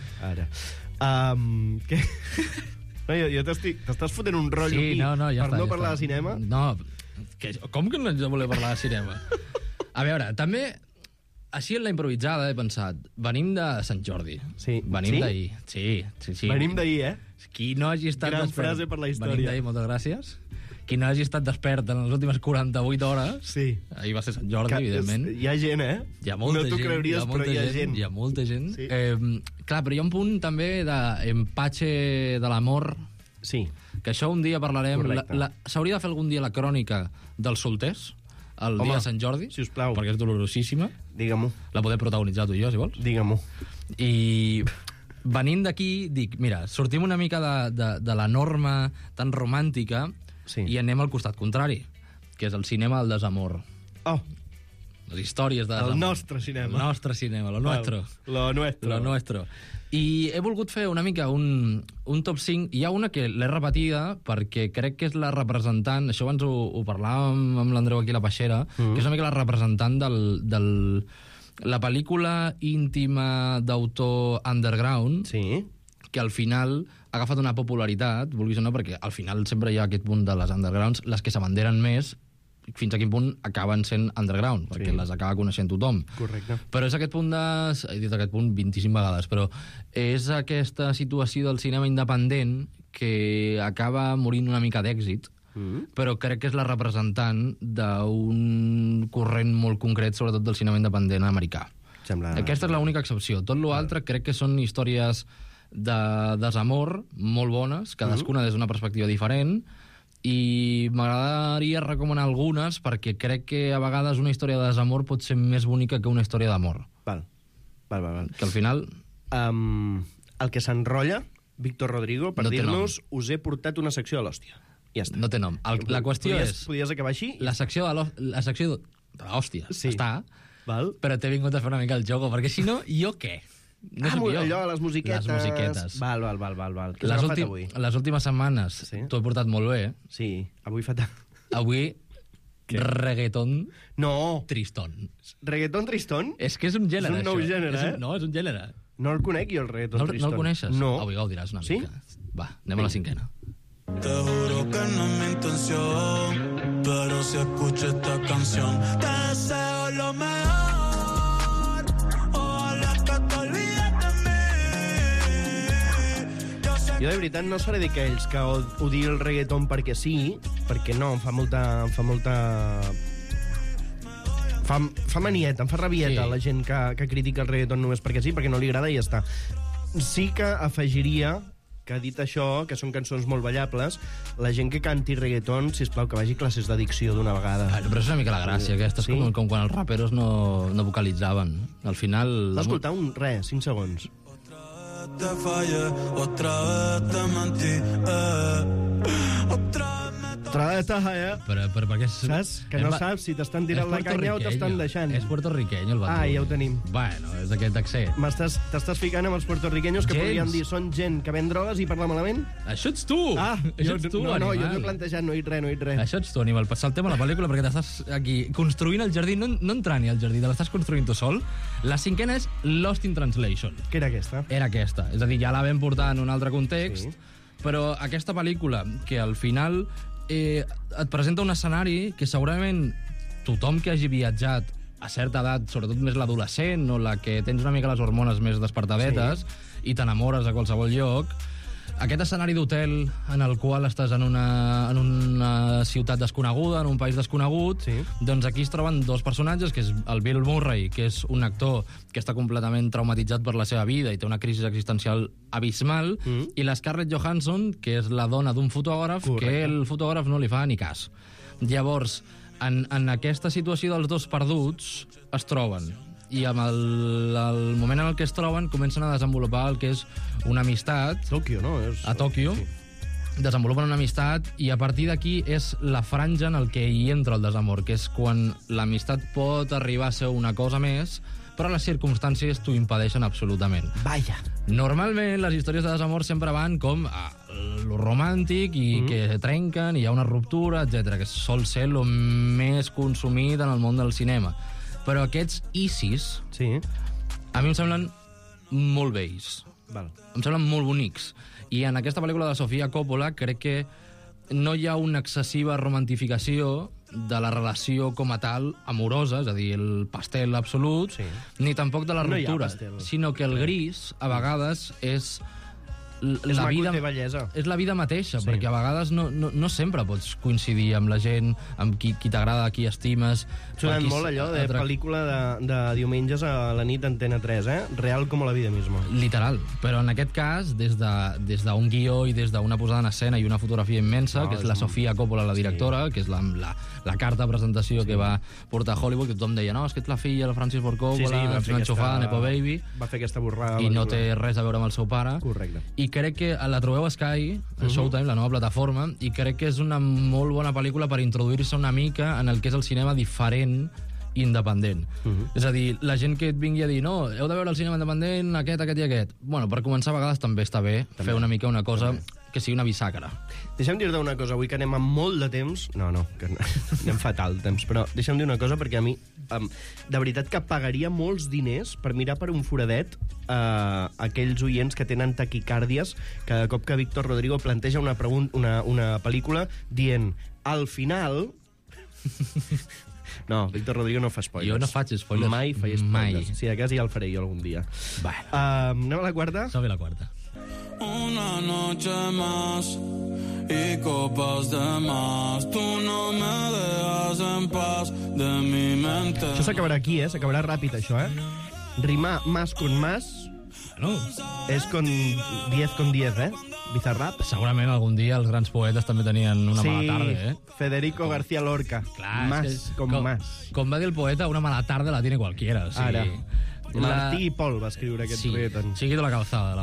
Què? No, jo t'estàs fotent un rotllo Sí, aquí ja per està, no ja parlar està. de cinema? No, com que no ens voler parlar de cinema? A veure, també, així en la improvisada he pensat, venim de Sant Jordi. Sí. Venim Sí? d'ahir. Sí. Venim d'ahir, Qui no hagi estat Gran despert... frase per la història. Venim d'ahir, moltes gràcies. Qui no hagi estat despert en les últimes 48 hores... Sí. Ahir va ser Sant Jordi, evidentment. Hi ha gent, Hi ha molta no t'ho gent, creuries, però hi ha gent. Hi ha molta gent. Sí. Clar, però hi ha un punt també d'empatxe de l'amor, Sí. que això un dia parlarem... Correcte. S'hauria de fer algun dia la crònica dels solters, el dia de Sant Jordi, sisplau. perquè és dolorosíssima. Digue-m'ho. La podem protagonitzar tu i jo, si vols. Digue-m'ho. I venint d'aquí, dic, mira, sortim una mica de la norma tan romàntica i anem al costat contrari, que és el cinema del desamor. Oh, Les històries de desamor. el nostre cinema. El nostre cinema, lo nuestro. Lo nuestro. Lo nuestro. I he volgut fer una mica un top 5. Hi ha una que l'he repetida perquè crec que és la representant, això abans ho parlàvem amb l'Andreu aquí a la Peixera, que és una mica la representant la pel·lícula íntima d'autor underground, Sí. que al final ha agafat una popularitat, vulguis o no, perquè al final sempre hi ha aquest punt de les undergrounds, les que s'abanderen més, fins a quin punt acaben sent underground, perquè les acaba coneixent tothom. Correcte. Però és aquest punt he dit aquest punt 25 vegades, però és aquesta situació del cinema independent que acaba morint una mica d'èxit, però crec que és la representant d'un corrent molt concret, sobretot del cinema independent americà. Sembla... Aquesta és l'única excepció. Tot l'altre crec que són històries de desamor molt bones, cadascuna des d'una perspectiva diferent, i m'agradaria recomanar algunes perquè crec que a vegades una història de desamor pot ser més bonica que una història d'amor. Val. Que al final... El que s'enrotlla, Víctor Rodrigo, per No té dir-nos us he portat una secció de l'hòstia. Ja està. No té nom. La qüestió Podies acabar així? La secció de l'hòstia Sí. està, Val. però t'he vingut a fer una mica el joc, perquè si no, jo què? No soc jo. allò, les musiquetes. Les musiquetes. Val. Què has agafat avui? Les últimes setmanes Sí. t'ho he portat molt bé. Sí, avui fatal. Avui, reggaeton No, tristón. reggaeton tristón? És que és un gènere, És un nou això. gènere, No, és un gènere. No el conec jo, el reggaeton No tristón. el coneixes? No. Avui gaudiràs una Sí? mica. Va, anem a la cinquena. Te juro que no es mi intención, pero si escucho esta canción, te deseo lo mejor. Ojalá que te olvides de mí. Yo sé Jo de veritat no seré d'aquells que odio el reggaeton perquè sí, perquè no, em fa manieta, em fa rabieta Sí. la gent que critica el reggaeton només perquè sí, perquè no li agrada i ja està. Sí que afegiria que, dit això, que són cançons molt ballables, la gent que canti reggaeton, sisplau, que vagi a classes d'addicció d'una vegada. Però és una mica la gràcia, aquesta. És Sí. com quan els raperos no vocalitzaven. Al final... Vas escoltar 5 segons. te fallé, otra vez te mentí, otra vez me Però per què... Saps? Que no saps si t'estan tirant la canya o t'estan deixant. És puertorriqueño, el Bad Bunny. Ja ho tenim. Bueno, és d'aquest accent. T'estàs ficant amb els puertorriqueños que Gens. podrien dir són gent que ven drogues i parla malament? Això ets tu! Això ets tu, no, animal. jo t'ho he plantejat, no he dit res. Això ets tu, animal. Passar el tema a la pel·lícula perquè t'estàs aquí construint el jardí, no entrant-hi al jardí, te l'estàs construint tu sol. La cinquena és Lost in Translation. Què era aquesta? Era aquesta. És a dir, ja la vam portar en un altre context, Sí. però aquesta pel·lícula, que al final et presenta un escenari que segurament tothom que hagi viatjat a certa edat, sobretot més l'adolescent o la que tens una mica les hormones més despertadetes i t'enamores a qualsevol lloc, aquest escenari d'hotel en el qual estàs en una ciutat desconeguda, en un país desconegut, doncs aquí es troben dos personatges, que és el Bill Murray, que és un actor que està completament traumatitzat per la seva vida i té una crisi existencial abismal, i la Scarlett Johansson, que és la dona d'un fotògraf, que el fotògraf no li fa ni cas. Llavors, en aquesta situació dels dos perduts es troben. i amb el moment en el que es troben comencen a desenvolupar el que és una amistat. Tòquio, no? A Tòquio. Sí. Desenvolupen una amistat i a partir d'aquí és la franja en el que hi entra el desamor, que és quan l'amistat pot arribar a ser una cosa més, però les circumstàncies t'ho impedeixen absolutament. Vaja. Normalment les històries de desamor sempre van com a lo romàntic i que trenquen i hi ha una ruptura, etc, que sol ser el més consumit en el món del cinema. Però aquests ISIS a mi em semblen molt bells. Val. Em semblen molt bonics. I en aquesta pel·lícula de Sofia Coppola crec que no hi ha una excessiva romantificació de la relació com a tal amorosa, és a dir, el pastel absolut, ni tampoc de la ruptura, sinó que el gris, a vegades, és la vida, és la vida mateixa, perquè a vegades no sempre pots coincidir amb la gent, amb qui t'agrada, qui estimes. Sonant molt allò de pel·lícula de diumenges a la nit d'Antena 3, real com a la vida misma. Literal, però en aquest cas, des d'un guió i des d'una posada en escena i una fotografia immensa, que és la Sofia Coppola, la directora, que és la carta de presentació que va portar a Hollywood, que tothom deia, no, és que ets la filla del Francis Ford Coppola, ets una enxufada, Nepo Baby, va fer aquesta borrada i no té res a veure amb el seu pare. Correcte. I crec que la trobeu a Sky, a Showtime, la nova plataforma, i crec que és una molt bona pel·lícula per introduir-se una mica en el que és el cinema diferent i independent. És a dir, la gent que et vingui a dir no, heu de veure el cinema independent, aquest i aquest. Bueno, per començar, a vegades també està bé fer una mica una cosa que sigui una bisàcara. Deixa'm dir-te una cosa, avui que anem amb molt de temps... No, que anem fatal de temps, però deixa'm dir una cosa, perquè a mi, de veritat que pagaria molts diners per mirar per un foradet aquells oients que tenen taquicàrdies cada cop que Víctor Rodrigo planteja una pel·lícula dient, al final... No, Víctor Rodrigo no fa spoilers. Jo no faig spoilers. Mai faig spoilers. Si de cas ja el faré jo algun dia. Anem a la quarta? Som a la quarta. Una noche más y copas de más. Tú no me dejas en paz de mi mente. Això s'acabarà aquí, s'acabarà ràpid, això, Rimar más con más és con 10 con 10, Bizarrap. Segurament algun dia els grans poetes també tenien una mala tarda, Federico García Lorca. Clar, más con más. Com va dir el poeta, una mala tarda la tiene cualquiera. O sigui, ara. Martí i Pol va escriure aquest poeta. Chiquito la calzada.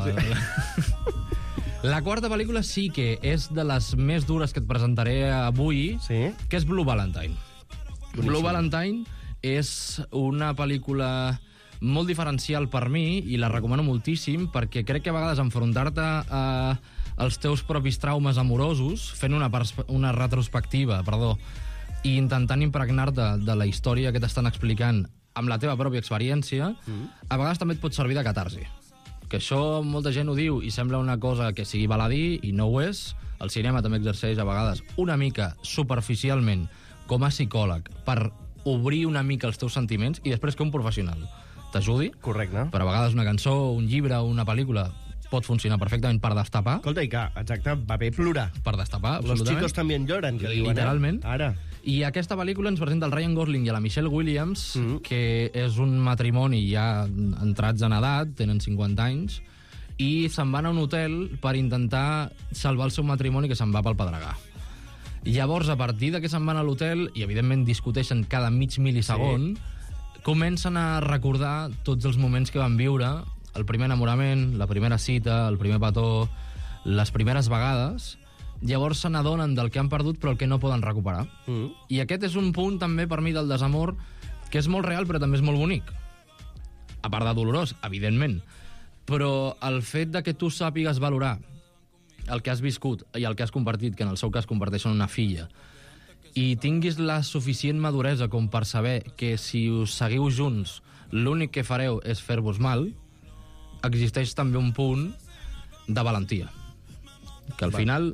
La quarta pel·lícula sí que és de les més dures que et presentaré avui, que és Blue Valentine. Blue Valentine és una pel·lícula molt diferencial per mi i la recomano moltíssim perquè crec que a vegades enfrontar-te als teus propis traumes amorosos fent una retrospectiva, i intentant impregnar-te de la història que t'estan explicant amb la teva pròpia experiència, a vegades també et pot servir de catarsi. Que això molta gent ho diu i sembla una cosa que sigui baladí i no ho és. El cinema també exerceix a vegades una mica superficialment com a psicòleg per obrir una mica els teus sentiments i després que un professional t'ajudi. Correcte. Però a vegades una cançó, un llibre o una pel·lícula pot funcionar perfectament per destapar. Escolta, i que, exacte, va bé plorar. Per destapar, Los chicos también lloran, que diuen, literalment. Ara. I aquesta pel·lícula ens presenta el Ryan Gosling i la Michelle Williams, que és un matrimoni ja entrats en edat, tenen 50 anys, i se'n van a un hotel per intentar salvar el seu matrimoni que se'n va pel pedregar. Llavors, a partir de que se'n van a l'hotel, i evidentment discuteixen cada mig milisegon, comencen a recordar tots els moments que van viure, el primer enamorament, la primera cita, el primer petó, les primeres vegades. Llavors se n'adonen del que han perdut però el que no poden recuperar. I aquest és un punt també per mi del desamor que és molt real però també és molt bonic. A part de dolorós, evidentment. Però el fet de que tu sàpigues valorar el que has viscut i el que has compartit, que en el seu cas comparteixen una filla, i tinguis la suficient maduresa com per saber que si us seguiu junts l'únic que fareu és fer-vos mal, existeix també un punt de valentia. Que al final,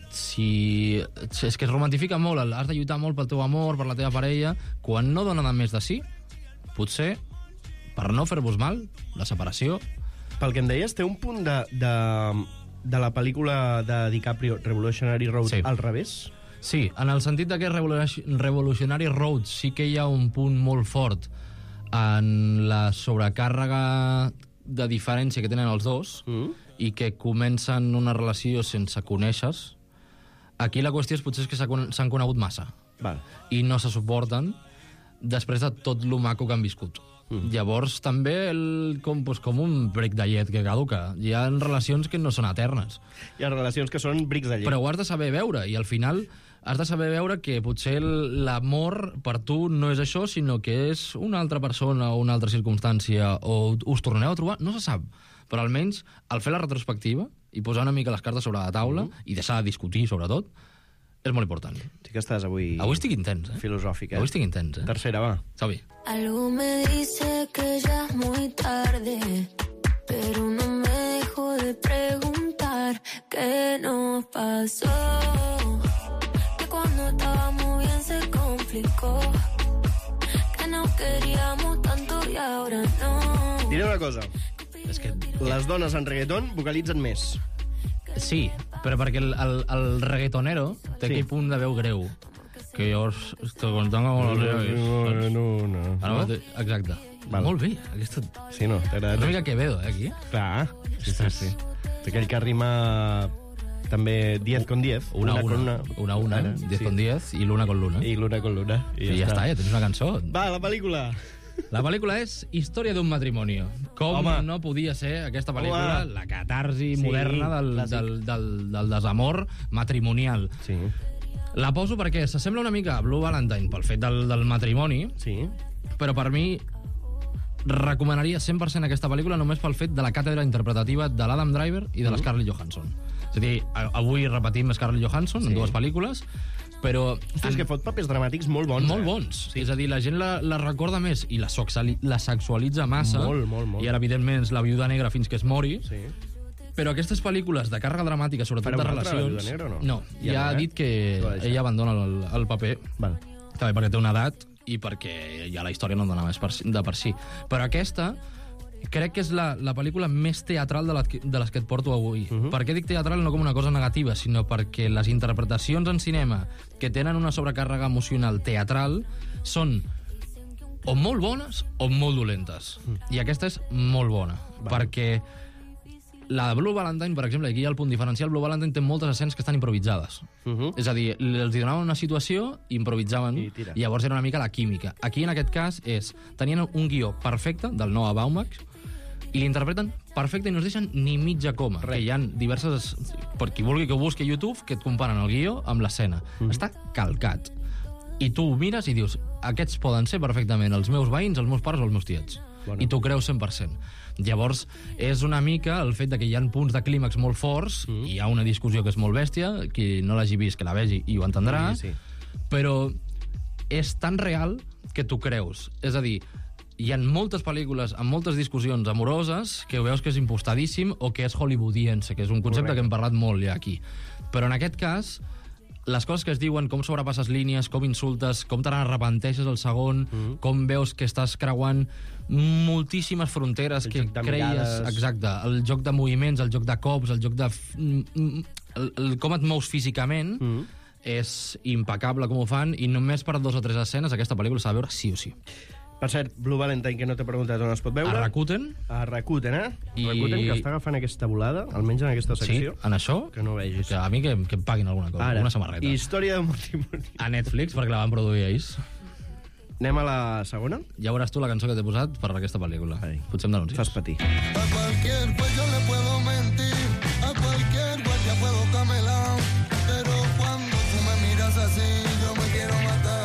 si és que es romantifica molt, has de lluitar molt pel teu amor, per la teva parella, quan no donen més de sí, potser, per no fer-vos mal, la separació... Pel que em deies, té un punt de la pel·lícula de DiCaprio, Revolutionary Road, al revés? Sí, en el sentit que Revolutionary Road sí que hi ha un punt molt fort en la sobrecàrrega de diferència que tenen els dos i que comencen una relació sense conèixer-se. Aquí la qüestió és potser que s'han conegut massa i no se suporten després de tot lo maco que han viscut. Llavors, també, com un bric de llet que caduca. Hi ha relacions que no són eternes. Hi ha relacions que són brics de llet. Però ho has de saber veure, i al final has de saber veure que potser l'amor per tu no és això, sinó que és una altra persona o una altra circumstància, o us torneu a trobar, no se sap. Però almenys, al fer la retrospectiva i posar una mica les cartes sobre la taula i deixar de discutir, sobretot, és molt important. Sí que estàs avui... Avui estic intens, filosòfic, Avui estic intens, Tercera, va. Xavi. Algo me dice que ya es muy tarde, pero no me dejo de preguntar qué nos pasó. Que cuando estábamos bien se complicó, que no queríamos tanto y ahora no. Diré una cosa. És que... Les dones en reggaeton vocalitzen més. Sí, però perquè el reggaetonero té aquell punt de veu greu. Que jo estic contant com els... Exacte. Val. Molt bé. Aquesta... Sí, no? T'agrada? Una mica Quevedo, aquí. Clar. Sí. Té aquell que rima també 10 con 10. Una, Ara, 10 con 10 i l'una con l'una. I l'una con l'una. I ja està, ja tens una cançó. Va, la pel·lícula. La pel·lícula és Història d'un matrimonio. Com no podia ser aquesta pel·lícula, la catarsi moderna del desamor matrimonial. Sí. La poso perquè s'assembla una mica a Blue Valentine pel fet del matrimoni, però per mi recomanaria 100% aquesta pel·lícula només pel fet de la càtedra interpretativa de l'Adam Driver i de l'Scarlett Johansson. És a dir, avui repetim Scarlett Johansson en dues pel·lícules, però... És que fot papers dramàtics molt bons. Molt bons. Sí. És a dir, la gent la recorda més i la sexualitza massa. Molt. I ara, evidentment, és la viuda negra fins que es mori. Sí. Però aquestes pel·lícules de càrrega dramàtica, sobretot de relacions... La viuda negra o no? No, ja ha dit que ella abandona el paper. Val. També perquè té una edat i perquè ja la història no dona més de per si. Però aquesta crec que és la pel·lícula més teatral de les que et porto avui. Per què dic teatral? No com una cosa negativa, sinó perquè les interpretacions en cinema que tenen una sobrecàrrega emocional teatral són o molt bones o molt dolentes. I aquesta és molt bona, perquè la de Blue Valentine, per exemple, aquí hi ha el punt diferencial. Blue Valentine té moltes escenes que estan improvisades. És a dir, els donaven una situació, improvisaven, i llavors era una mica la química. Aquí, en aquest cas, tenien un guió perfecte del Noah Baumbach i l'interpreten perfecte i no es deixen ni mitja coma. Que hi ha diverses... Per qui vulgui que ho busqui a YouTube, que et comparen el guió amb l'escena. Està calcat. I tu ho mires i dius, aquests poden ser perfectament els meus veïns, els meus pares o els meus tiets. I t'ho creus 100%. Llavors, és una mica el fet de que hi ha punts de clímax molt forts, i hi ha una discussió que és molt bèstia, qui no l'hagi vist, que la vegi i ho entendrà, però és tan real que t'ho creus. És a dir, hi ha moltes pel·lícules amb moltes discussions amoroses que veus que és impostadíssim o que és hollywoodiense, que és un concepte que hem parlat molt ja aquí. Però en aquest cas, les coses que es diuen, com sobrepasses línies, com insultes, com te n'arrepenteixes el segon, com veus que estàs creuant moltíssimes fronteres que creies... Exacte, el joc de moviments, el joc de cops, el joc de... com et mous físicament és impecable com ho fan, i només per 2 o 3 escenes aquesta pel·lícula s'ha de veure sí o sí. Per cert, Blue Valentine, que no t'he preguntat on es pot veure. A Rakuten. A Rakuten, Rakuten, que està agafant aquesta volada, almenys en aquesta secció. Sí, en això. Que no vegis. Que a mi que em paguin alguna cosa, alguna samarreta. Història d'un matrimoni. A Netflix, perquè la van produir ells. Anem a la segona? Ja veuràs tu la cançó que t'he posat per aquesta pel·lícula. Potser em denuncies. Fas patir. A cualquier cuello le puedo mentir, a cualquier guardia puedo camelar, pero cuando tú me miras así, yo me quiero matar.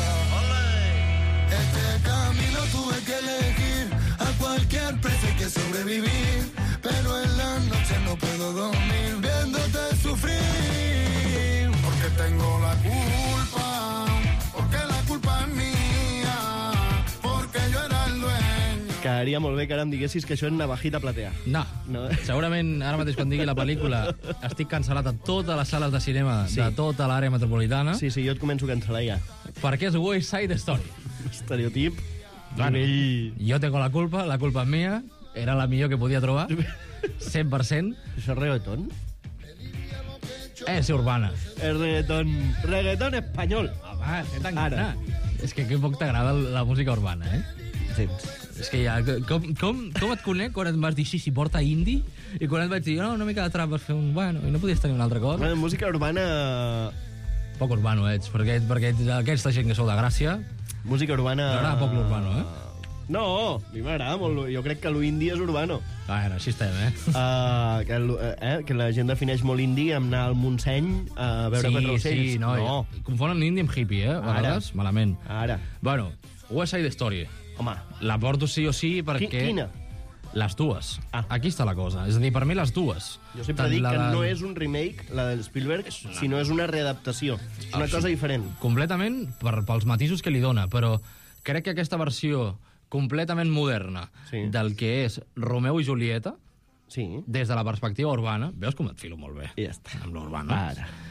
Este camino tuve que elegir, a cualquier precio hay que sobrevivir, pero en la noche no puedo dormir viéndote sufrir, porque tengo la culpa, porque la culpa es mía, porque yo era el dueño. Quedaria molt bé que ara em diguessis que això és Navajita Platea. No. Segurament ara mateix quan digui la pel·lícula estic cancel·lat a totes les sales de cinema de tota l'àrea metropolitana. Sí, jo et començo a cancel·lar ja. Perquè és West Side Story. Estereotip. Bueno, jo tengo la culpa és mía, era la millor que podia trobar, 100%. Això és reggaeton? És urbana. És reggaeton espanyol. Home, té tan gana. És que poc t'agrada la música urbana, Sí. És que ja... Com et conec quan et vas dir sí, porta indie? I quan et vaig dir, no, una mica de trap vas fer un... Bueno, i no podies tenir una altra cosa? Música urbana... Poc urbano ets, perquè aquesta gent que sou de Gràcia... Música urbana... T'agrada poc l'urbano, No, a mi m'agrada molt. Jo crec que l'indie és urbano. Bueno, així estem, Que la gent defineix molt indie amb anar al Montseny a veure quatre ocells. Sí, no. Confonen indie amb hippie, a vegades, malament. Ara. Bueno, West Side Story. Home. La porto sí o sí perquè... Quina? Les dues. Aquí està la cosa. És a dir, per mi les dues. Jo sempre dic que no és un remake, la de Spielberg, sinó és una readaptació. És una cosa diferent. Completament, pels matisos que li dona, però crec que aquesta versió completament moderna del que és Romeu i Julieta, des de la perspectiva urbana, veus com et filo molt bé? Ja està. Amb l'urbana.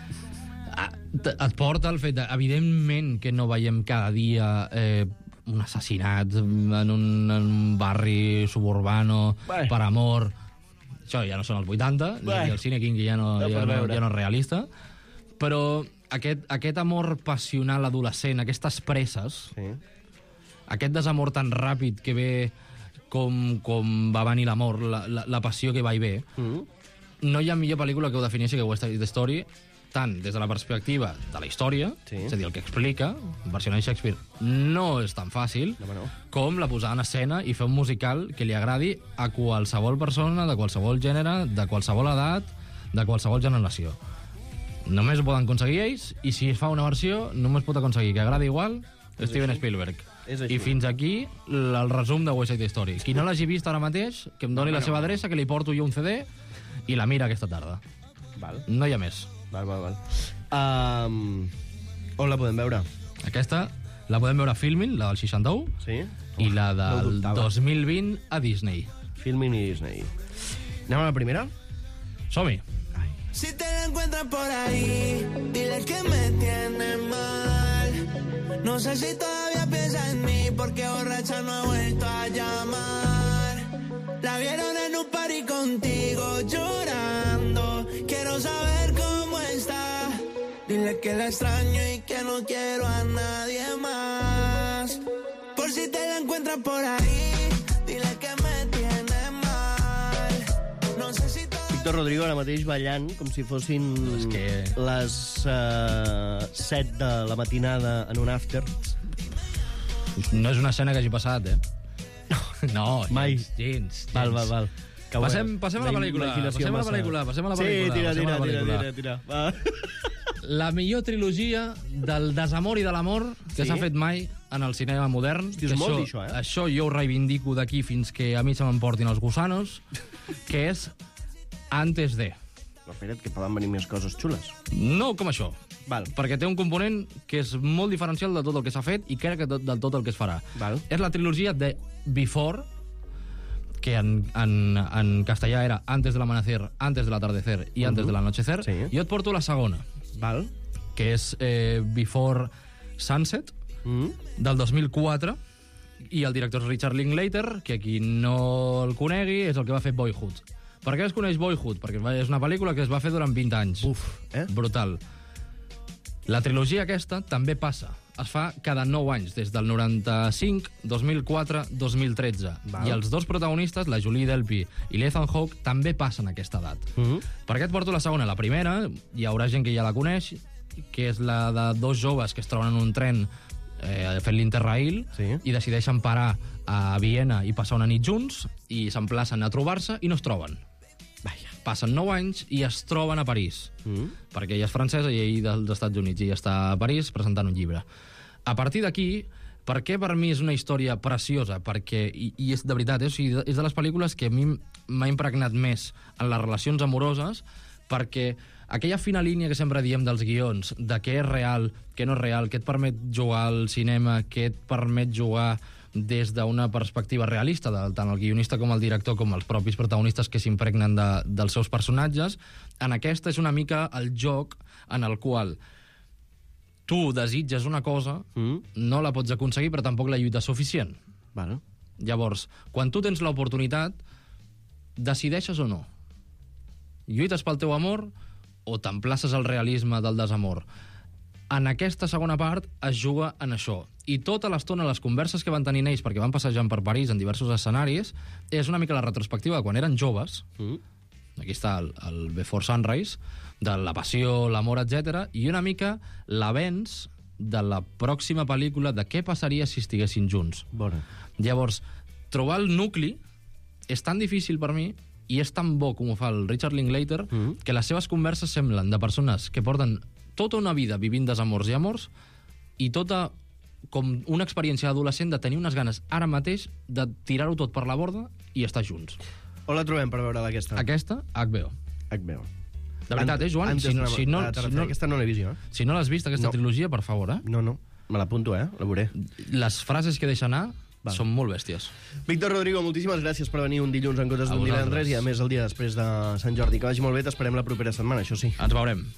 Et porta el fet de, evidentment, que no veiem cada dia un assassinat en un barri suburbano per amor. Això ja no són els 80, ni el cine King ja no és realista, però aquest amor passional adolescent, aquestes presses, aquest desamor tan ràpid que ve com va venir l'amor, la passió que va i ve, no hi ha millor pel·lícula que ho defineixi que West Side Story, tant des de la perspectiva de la història, és a dir, el que explica, versionar Shakespeare no és tan fàcil, com la posar en escena i fer un musical que li agradi a qualsevol persona, de qualsevol gènere, de qualsevol edat, de qualsevol generació. Només ho poden aconseguir ells, i si es fa una versió, només pot aconseguir que agradi igual Steven Spielberg. I fins aquí el resum de West Side Story. Qui no l'hagi vist ara mateix, que em doni la seva adreça, que li porto jo un CD i la mira aquesta tarda. No hi ha més. Val. On la podem veure? Aquesta la podem veure a Filmin, la del 61, i la del 2020 a Disney. Filmin i Disney. Anem a la primera? Som-hi. Si te la encuentras por ahí, dile que me tiene mal. No sé si todavía piensa en mí, porque borracha no ha vuelto a llamar. La vieron en un party contigo llorando. Quiero saber cómo está. Dile que la extraño y que no quiero a nadie más. Por si te la encuentras por ahí, dile que me tiene mal. No sé si Víctor Rodrigo ara mateix ballant com si fossin les 7 de la matinada en un after. No és una escena que hagi passat, No, mai. Gens. Val. Passem a la pel·lícula. Sí, tira. La millor trilogia del desamor i de l'amor que s'ha fet mai en el cinema modern. És molt dir això, Això jo ho reivindico d'aquí fins que a mi se m'emportin els gusanos, que és Antes de. Però espera't, que poden venir més coses xules. No com això. Val. Perquè té un component que és molt diferencial de tot el que s'ha fet i crec que de tot el que es farà. Val. És la trilogia de Before, que en castellà era Antes del amanecer, Antes del atardecer i Antes del anochecer. Jo et porto la segona. Val. Que és Before Sunset, del 2004, i el director és Richard Linklater, que qui no el conegui és el que va fer Boyhood. Per què es coneix Boyhood? Perquè és una pel·lícula que es va fer durant 20 anys. Brutal. La trilogia aquesta també passa. Es fa cada 9 anys, des del 95, 2004, 2013. I els dos protagonistes, la Julie Delpy i l'Ethan Hawke, també passen aquesta edat. Per què et porto la segona? La primera, hi haurà gent que ja la coneix, que és la de dos joves que es troben en un tren fent l'Interrail i decideixen parar a Viena i passar una nit junts i s'emplacen a trobar-se i no es troben. Passen 9 anys i es troben a París, perquè ella és francesa i ell dels Estats Units, i ella està a París presentant un llibre. A partir d'aquí, per què per mi és una història preciosa? Perquè, i és de veritat, és de les pel·lícules que a mi m'ha impregnat més en les relacions amoroses, perquè aquella fina línia que sempre diem dels guions, de què és real, què no és real, què et permet jugar al cinema, què et permet jugar des d'una perspectiva realista, tant el guionista com el director com els propis protagonistes que s'impregnen dels seus personatges, en aquesta és una mica el joc en el qual tu desitges una cosa, no la pots aconseguir, però tampoc la lluita suficient. Llavors, quan tu tens l'oportunitat, decideixes o no? Lluites pel teu amor o t'emplaces al realisme del desamor? En aquesta segona part es juga en això. I tota l'estona, les converses que van tenir ells, perquè van passejant per París en diversos escenaris, és una mica la retrospectiva de quan eren joves. Aquí està el Before Sunrise, de la passió, l'amor, etc. I una mica l'avenç de la pròxima pel·lícula de què passaria si estiguessin junts. Bona. Llavors, trobar el nucli és tan difícil per mi i és tan bo com ho fa el Richard Linklater que les seves converses semblen de persones que porten tota una vida vivint desamors i amors i tota com una experiència d'adolescent de tenir unes ganes ara mateix de tirar-ho tot per la borda i estar junts. On la trobem per veure aquesta? Aquesta, HBO. HBO. De veritat, Joan? Aquesta no l'he vist jo. Si no l'has vist, aquesta trilogia, per favor, No, me l'apunto, la veuré. Les frases que deixa anar són molt bèsties. Víctor Rodrigo, moltíssimes gràcies per venir un dilluns en comptes d'un divendres i a més el dia després de Sant Jordi. Que vagi molt bé, t'esperem la propera setmana, això sí. Ens veurem.